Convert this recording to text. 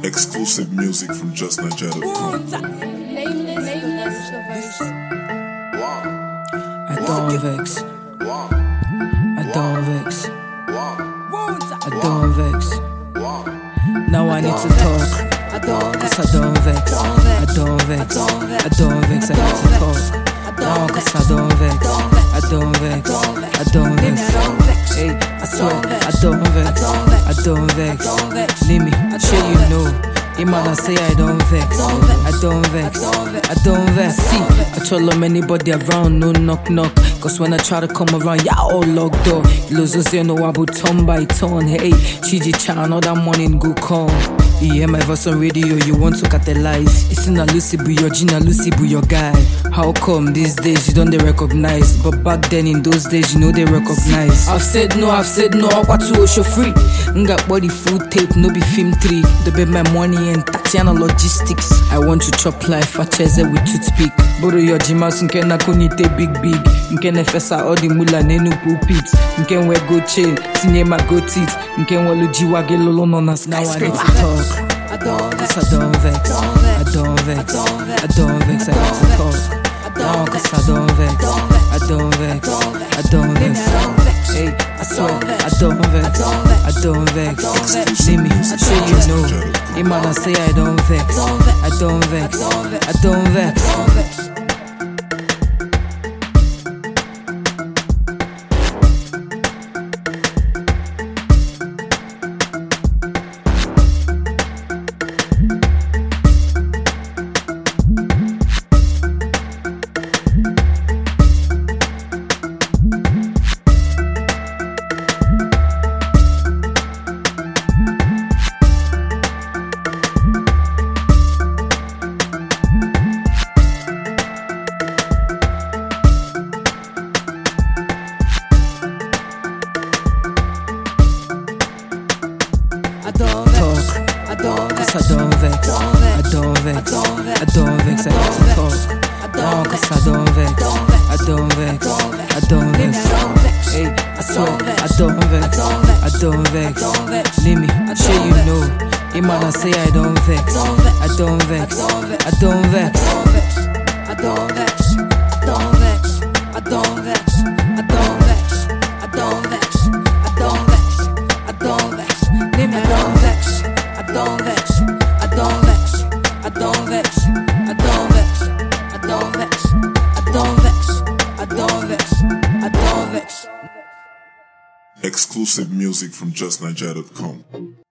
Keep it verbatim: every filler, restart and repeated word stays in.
Exclusive music from just nigeria dot com. I don't vex. I don't vex. I don't vex. Now I need to talk. Cause I don't vex. I don't vex. I don't vex. I need to talk. Now cause I don't vex. I don't vex. I don't vex. Hey, I swear I don't vex. I don't vex. Leave me, sure you know. Him man I say I don't vex, I don't vex, I don't vex. See, I tell them anybody around, no knock knock. Cause when I try to come around, yeah, all locked door. Losers you know about turn by turn. Hey, Chiji Chan, all that morning go come. You hear my voice on radio, you want to catalyze. It's in a Lucy Bu, your Gina Lucy Bu, your guy. How come these days you don't they recognize? But back then in those days, you know they recognize. I've said no, I've said no, I want to show free. Nga body full tape, no be film three. They bet my money and Tatiana logistics. I want to chop life, I chase it with toothpick. Boro your jimas, nke na kunite big big. Nke ne fesa all the mula nenu pulpit. Nke we go chain, sinye ma go teeth. Nke walu jiwa gelolo non as now I need to talk. I don't vex, I don't vex, I don't vex, I don't vex, I need to talk. No, cause I don't vex, I don't vex, I don't vex. Hey, I swear, I don't vex, I don't vex. Leave me, sure you know. Him man I say I don't vex, I don't vex, I don't vex. I don't talk, I don't vex, I don't vex, I don't vex, I don't vex, I need to talk. No, cause I don't vex, I don't vex, I don't vex. Hey, I swear, I don't vex, I don't vex. Leave me, sure you know. Him man I say I don't vex, I don't vex, I don't vex. I don't vex, I don't vex, I don't vex, I don't vex, I don't vex, I don't vex, I don't vex. Leave me, I don't vex, I don't vex, I don't vex, I don't vex, I don't vex, I don't vex, I don't vex, I don't vex, I don't vex. Exclusive music from just nigeria dot com.